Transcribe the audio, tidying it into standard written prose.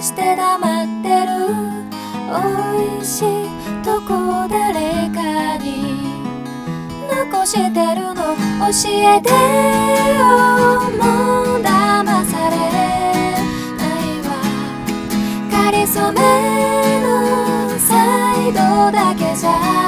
して黙ってる。おいしいとこ誰かに残してるの教えてよ。もう騙されないわ。かりそめのサイドだけじゃ